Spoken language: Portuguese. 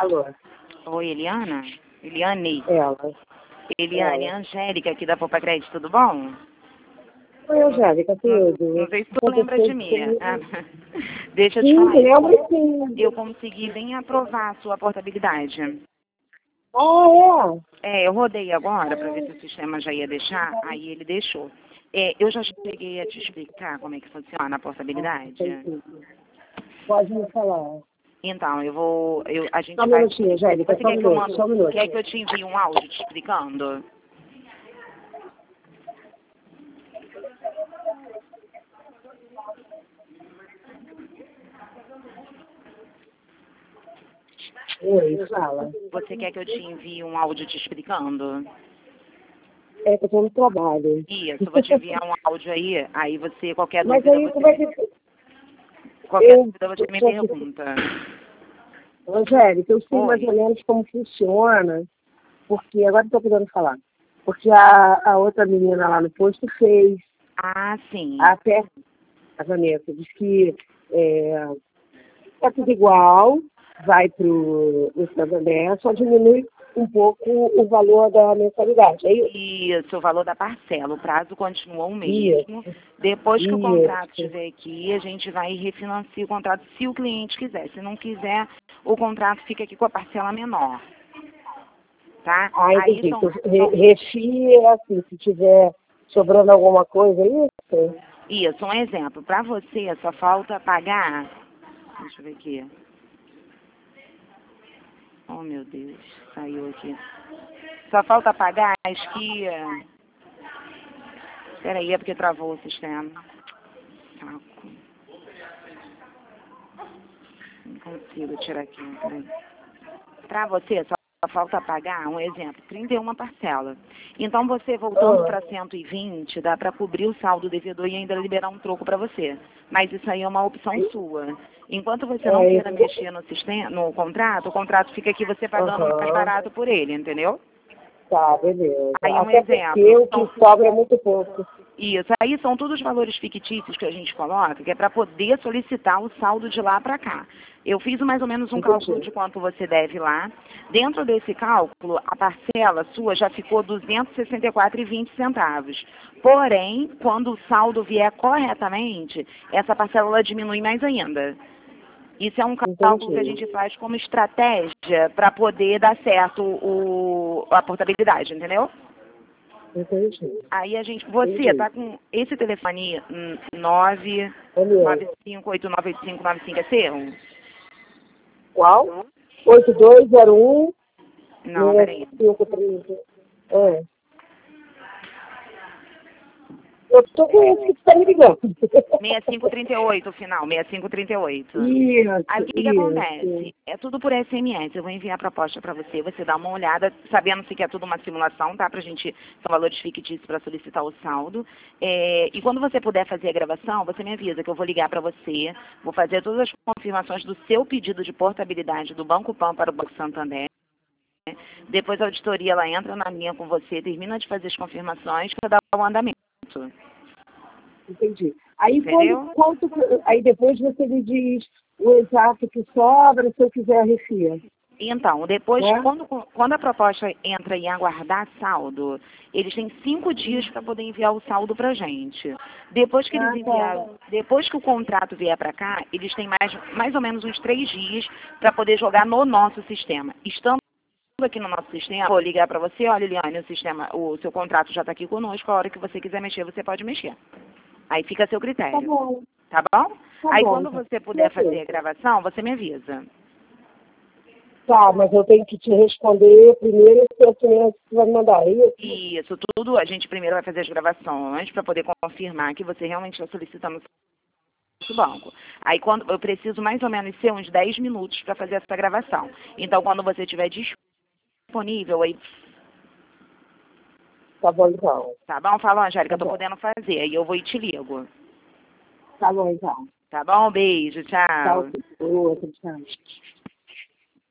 Alô? Oi, Eliana? Eliane? Ela. Eliane, Angélica aqui da Poupa Crédito, tudo bom? Oi, Angélica, tudo. Não sei se tu lembra de mim. Deixa eu te Sim, falar. lembro sim. Eu consegui bem aprovar a sua portabilidade. Ah, Eu rodei agora para ver se o sistema já ia deixar, aí ele deixou. Eu já cheguei a te explicar como é que funciona a portabilidade. Pode me falar. Então, a gente Só um vai... minutinho, Angélica, Você só um quer que eu minuto, só um minuto. quer que eu te envie um áudio te explicando? Oi, fala. Você quer que eu te envie um áudio te explicando? É que eu tô no trabalho. Isso, vou te enviar um áudio aí você, qualquer Mas dúvida, aí, como é que... qualquer dúvida você me pergunta. Angélica, eu sei mais ou menos como funciona, porque agora estou podendo falar. Porque a outra menina lá no posto fez. Ah, sim. Até a Vanessa diz que é tudo igual, vai para o Santander, só diminui um pouco o valor da mensalidade. Isso, o valor da parcela. O prazo continua o mesmo. Depois que o contrato estiver aqui, a gente vai e refinancia o contrato se o cliente quiser. Se não quiser, o contrato fica aqui com a parcela menor. Tá? Entendi. Então, refia, assim, se tiver sobrando alguma coisa, é isso? Isso, um exemplo. Para você, só falta pagar... Deixa eu ver aqui. Oh, meu Deus, saiu aqui. Só falta pagar, acho que... Peraí, é porque travou o sistema. Saco. Não consigo tirar aqui, peraí. Para você, só falta pagar, um exemplo, 31 parcelas. Então, você voltando para 120, dá para cobrir o saldo devedor e ainda liberar um troco para você. Mas isso aí é uma opção sua. Enquanto você não queira mexer no sistema, no contrato, o contrato fica aqui você pagando mais barato por ele, entendeu? Tá, beleza. Aí um Até exemplo. porque o que sobra é muito pouco. Isso, aí são todos os valores fictícios que a gente coloca, que é para poder solicitar o saldo de lá para cá. Eu fiz mais ou menos um cálculo de quanto você deve lá. Dentro desse cálculo, a parcela sua já ficou R$ 264,20. Porém, quando o saldo vier corretamente, essa parcela ela diminui mais ainda. Isso é um cálculo que a gente faz como estratégia para poder dar certo a portabilidade, entendeu? Entendi. Aí você tá com esse telefone 995898595 é seu? Qual? 8201. Não, peraí. 6530. Eu tô com esse que você tá me ligando. 6538, o final, 6538. Isso, Aí o que acontece? É tudo por SMS. Eu vou enviar a proposta para você, você dá uma olhada, sabendo que é tudo uma simulação, tá? São valores fictícios para solicitar o saldo. E quando você puder fazer a gravação, você me avisa que eu vou ligar para você, vou fazer todas as confirmações do seu pedido de portabilidade do Banco Pan para o Banco Santander. Depois a auditoria ela entra na linha com você, termina de fazer as confirmações para dar o andamento. Entendi. Aí, aí depois você me diz o exato que sobra, se eu quiser refia. Então, depois, quando a proposta entra em aguardar saldo, eles têm 5 dias para poder enviar o saldo para a gente. Depois que eles depois que o contrato vier para cá, eles têm mais ou menos uns 3 dias para poder jogar no nosso sistema. Estando aqui no nosso sistema, vou ligar para você, olha, Eliane, o seu contrato já está aqui conosco, a hora que você quiser mexer, você pode mexer. Aí fica a seu critério. Tá bom. Tá bom? Aí quando você puder fazer a gravação, você me avisa. Tá, mas eu tenho que te responder primeiro esse documento que você vai me mandar, é isso? Isso, tudo. A gente primeiro vai fazer as gravações para poder confirmar que você realmente está solicitando o banco. Aí quando eu preciso mais ou menos ser uns 10 minutos para fazer essa gravação. Então quando você estiver disponível, aí... Tá bom, então. Tá bom? Fala, Angélica, eu tô podendo fazer. Aí eu vou e te ligo. Tá bom, então. Tá bom? Beijo, tchau. Tchau. Outro, tchau.